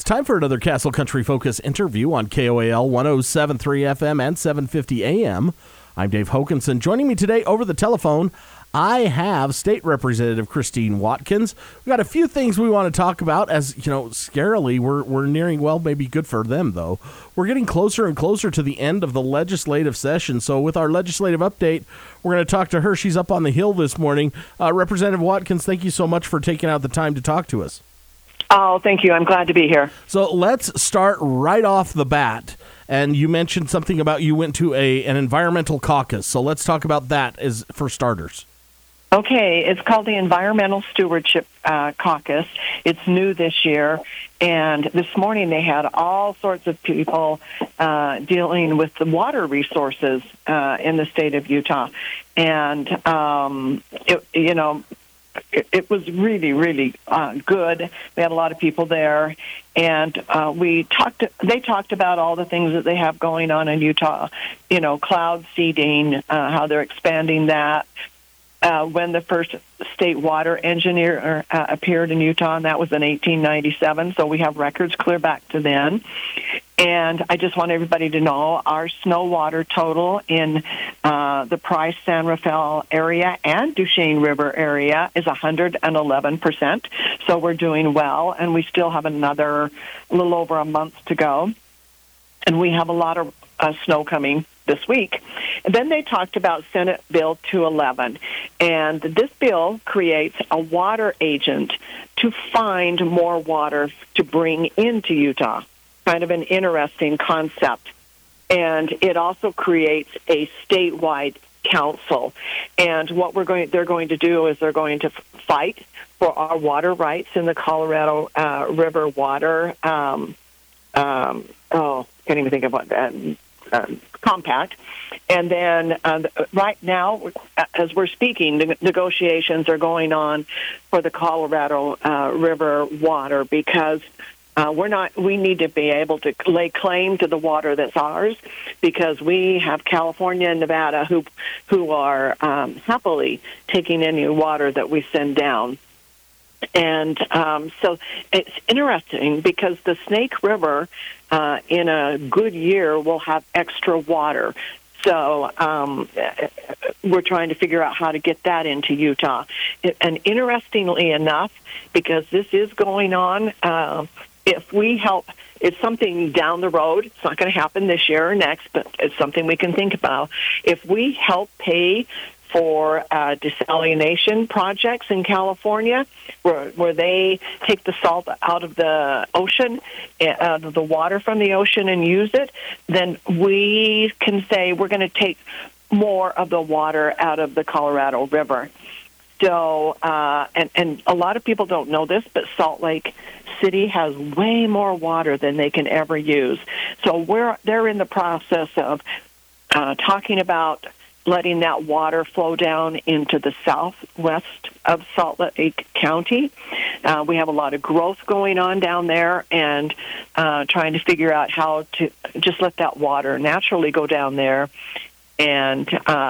time for another Castle Country Focus interview on KOAL 107.3 FM and 750 AM. I'm Dave Hokanson. Joining me today over the telephone, I have State Representative Christine Watkins. We've got a few things we want to talk about. As you know, scarily, we're nearing, well, maybe good for them, though. We're getting closer and closer to the end of the legislative session. So with our legislative update, we're going to talk to her. She's up on the Hill this morning. Representative Watkins, thank you so much for taking out the time to talk to us. Oh, thank you. I'm glad to be here. So let's start right off the bat. And you mentioned something about you went to an environmental caucus. So let's talk about that as for starters. Okay, it's called the Environmental Stewardship Caucus. It's new this year, and this morning they had all sorts of people dealing with the water resources in the state of Utah. And, it was really, really good. We had a lot of people there, and they talked about all the things that they have going on in Utah, cloud seeding, how they're expanding that. When the first state water engineer appeared in Utah, and that was in 1897, so we have records clear back to then. And I just want everybody to know our snow water total in the Price San Rafael area and Duchesne River area is 111%. So we're doing well, and we still have a little over a month to go. And we have a lot of snow coming this week. And then they talked about Senate Bill 211. And this bill creates a water agent to find more water to bring into Utah. Kind of an interesting concept. And it also creates a statewide council. And what they're going to do is they're going to fight for our water rights in the Colorado River water. Can't even think of what that. Compact. And then right now, as we're speaking, negotiations are going on for the Colorado River water because we need to be able to lay claim to the water that's ours because we have California and Nevada who are happily taking any water that we send down. And so it's interesting because the Snake River in a good year will have extra water. So we're trying to figure out how to get that into Utah. And interestingly enough, because this is going on, if we help, it's something down the road. It's not going to happen this year or next, but it's something we can think about. If we help pay for desalination projects in California where they take the salt out of the ocean, out of the water from the ocean and use it, then we can say we're going to take more of the water out of the Colorado River. So, and a lot of people don't know this, but Salt Lake City has way more water than they can ever use. So they're in the process of talking about letting that water flow down into the southwest of Salt Lake County. We have a lot of growth going on down there and trying to figure out how to just let that water naturally go down there. And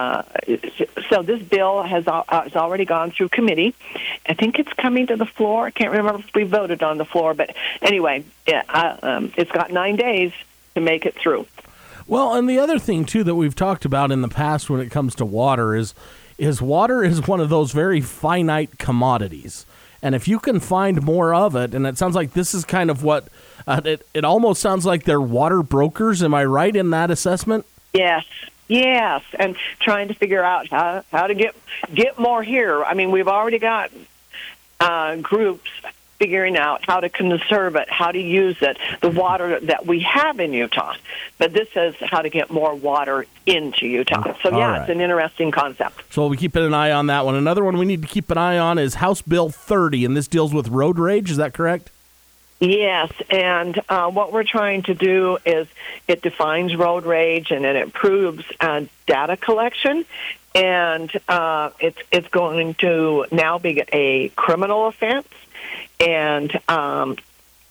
so this bill has already gone through committee. I think it's coming to the floor. I can't remember if we voted on the floor. But anyway, it's got 9 days to make it through. Well, and the other thing, too, that we've talked about in the past when it comes to water is water is one of those very finite commodities. And if you can find more of it, and it sounds like this is kind of what, it almost sounds like they're water brokers. Am I right in that assessment? Yes, and trying to figure out how to get more here. I mean, we've already got groups figuring out how to conserve it, how to use it, the water that we have in Utah. But this is how to get more water into Utah. So, yeah, It's an interesting concept. So we'll be keeping an eye on that one. Another one we need to keep an eye on is House Bill 30, and this deals with road rage. Is that correct? Yes, and what we're trying to do is it defines road rage and it improves data collection. And it's going to now be a criminal offense. And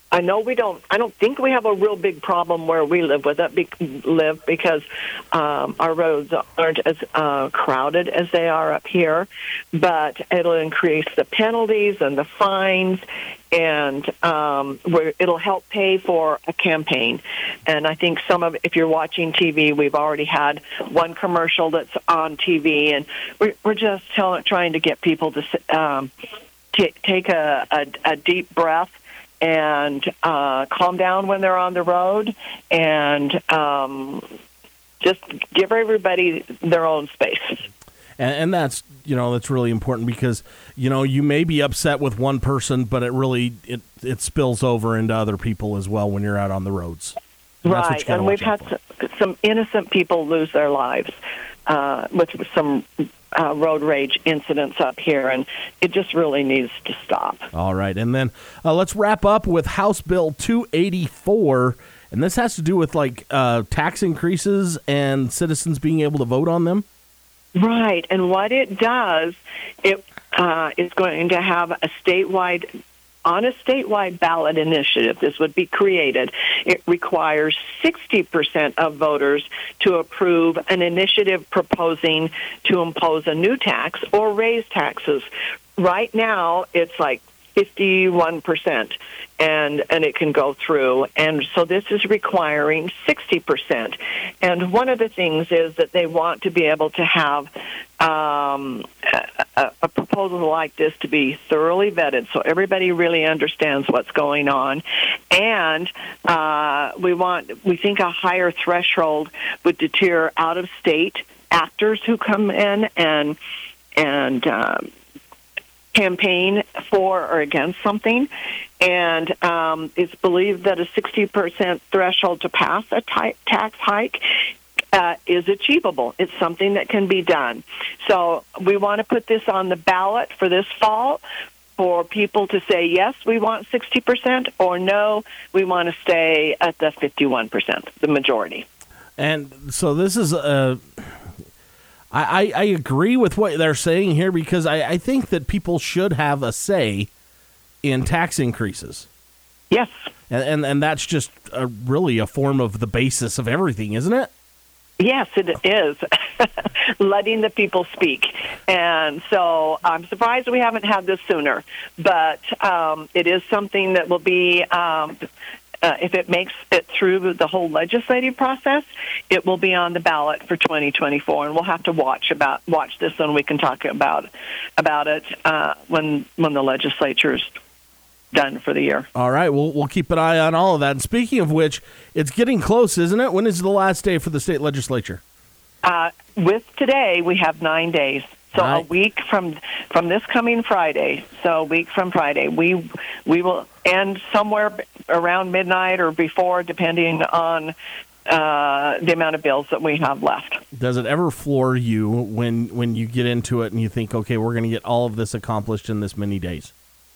I know we don't. I don't think we have a real big problem where we live with it. Live because our roads aren't as crowded as they are up here, but it'll increase the penalties and the fines, and it'll help pay for a campaign. And I think if you're watching TV, we've already had one commercial that's on TV, and we're just trying to get people to take a deep breath and calm down when they're on the road, and just give everybody their own space. And that's that's really important, because you may be upset with one person, but it spills over into other people as well when you're out on the roads. And right, and we've had some innocent people lose their lives with some road rage incidents up here, and it just really needs to stop. All right, and then let's wrap up with House Bill 284, and this has to do with tax increases and citizens being able to vote on them. Right, and what it does, it is going to have a statewide ballot initiative. This would be created. It requires 60% of voters to approve an initiative proposing to impose a new tax or raise taxes. Right now, it's 51%, and it can go through. And so this is requiring 60%. And one of the things is that they want to be able to have a proposal like this to be thoroughly vetted, so everybody really understands what's going on. And we think a higher threshold would deter out-of-state actors who come in and campaign for or against something, and it's believed that a 60% threshold to pass a tax hike is achievable. It's something that can be done. So we want to put this on the ballot for this fall for people to say, yes, we want 60%, or no, we want to stay at the 51%, the majority. And so this is I agree with what they're saying here, because I think that people should have a say in tax increases. Yes. And that's just really a form of the basis of everything, isn't it? Yes, it is. Letting the people speak. And so I'm surprised we haven't had this sooner. But it is something that will be, if it makes it through the whole legislative process, it will be on the ballot for 2024. And we'll have to watch this, and we can talk about it when the legislature's done for the year. All right, we'll keep an eye on all of that. And speaking of which, it's getting close, isn't it? When is the last day for the state legislature? With today, we have 9 days. So a week from this coming Friday. So a week from Friday, we will end somewhere around midnight or before, depending on the amount of bills that we have left. Does it ever floor you when you get into it and you think, okay, we're going to get all of this accomplished in this many days?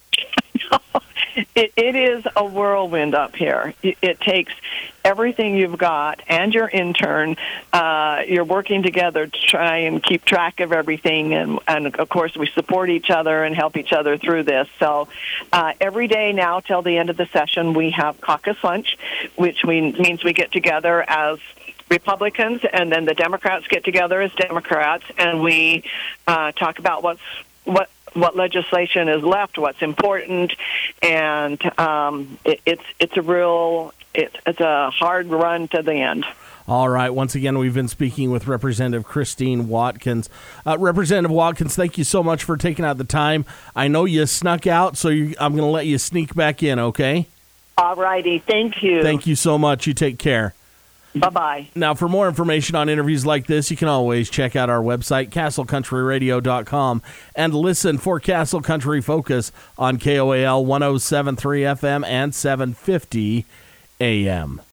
It is a whirlwind up here. It takes everything you've got and your intern. You're working together to try and keep track of everything. And of course, we support each other and help each other through this. So every day now till the end of the session, we have caucus lunch, which means we get together as Republicans, and then the Democrats get together as Democrats, and we talk about what legislation is left, what's important, and it's a hard run to the end. All right. Once again, we've been speaking with Representative Christine Watkins. Representative Watkins, thank you so much for taking out the time. I know you snuck out, so I'm going to let you sneak back in, okay? All righty. Thank you. Thank you so much. You take care. Bye-bye. Now, for more information on interviews like this, you can always check out our website, castlecountryradio.com, and listen for Castle Country Focus on KOAL 107.3 FM and 750 AM.